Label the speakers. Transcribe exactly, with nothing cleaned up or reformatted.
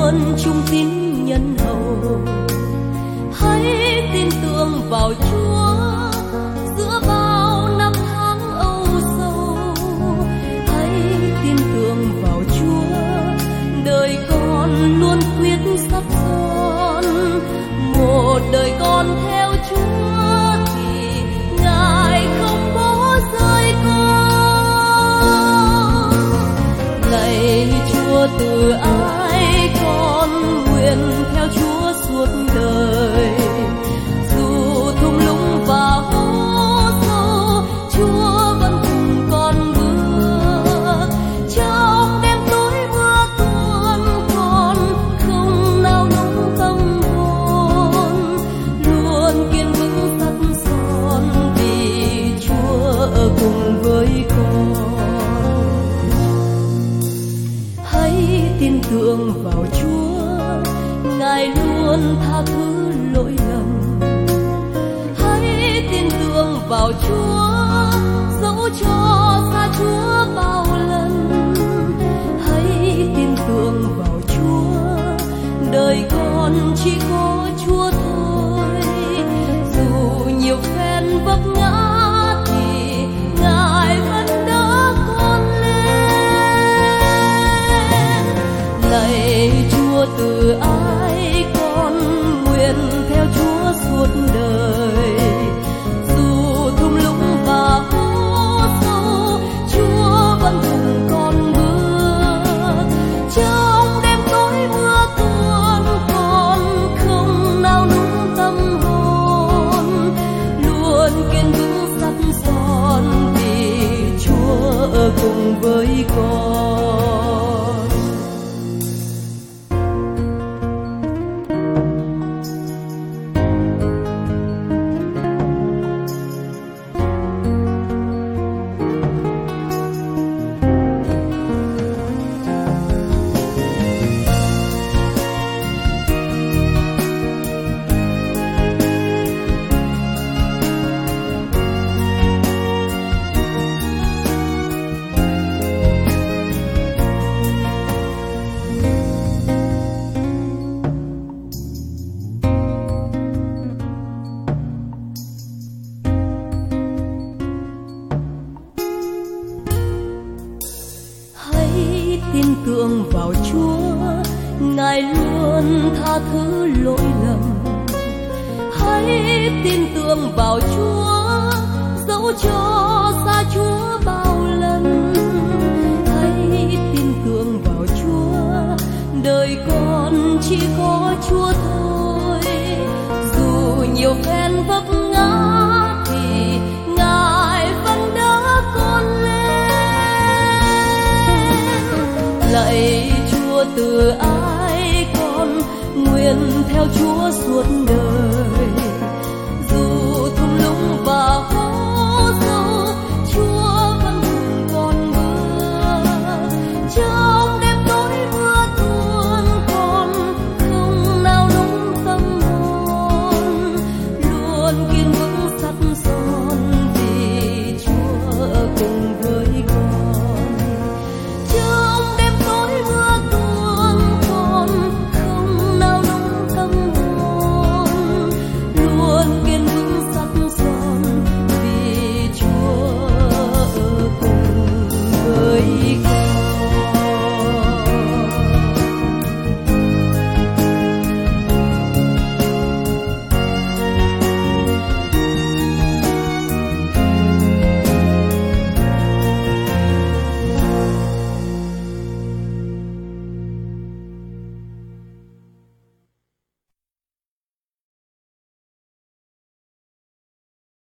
Speaker 1: luôn trung tín nhân hậu. Hãy tin tưởng vào Chúa giữa bao năm tháng âu sầu. Hãy tin tưởng vào Chúa, đời con luôn quyết sắp son. Một đời con theo Chúa thì Ngài không bỏ rơi con. Lạy Chúa, từ ai con nguyện theo Chúa suốt đời. Dù thung lũng và hố sâu, Chúa vẫn cùng con bước. Trong đêm tối mưa tuôn, con không nào núng tâm hồn. Luôn kiên vững sắt son vì Chúa ở cùng với con. Hãy tin tưởng vào Chúa, Ngài luôn tha thứ lỗi lầm. Hãy tin tưởng vào Chúa, dẫu cho xa Chúa bao lần. Hãy tin tưởng vào Chúa, đời con chỉ có Chúa thôi. Dù nhiều phen vấp ngã thì Ngài vẫn đỡ con lên. Lạy Chúa, từ ai con nguyện theo Chúa suốt đời. Dù thung lũng và hố sâu, Chúa vẫn cùng con bước. Trong đêm tối mưa tuôn, con không nào núng tâm hồn. Luôn kiên vững sắt son vì Chúa ở cùng với con. Tin tưởng vào Chúa, Ngài luôn tha thứ lỗi lầm. Hãy tin tưởng vào Chúa, dẫu cho xa Chúa bao lần. Hãy tin tưởng vào Chúa, đời con chỉ có Chúa thôi. Dù nhiều phen vấp ngã thì Ngài vẫn đỡ con lên. Lạy Chúa, từ ai con nguyện theo Chúa suốt đời.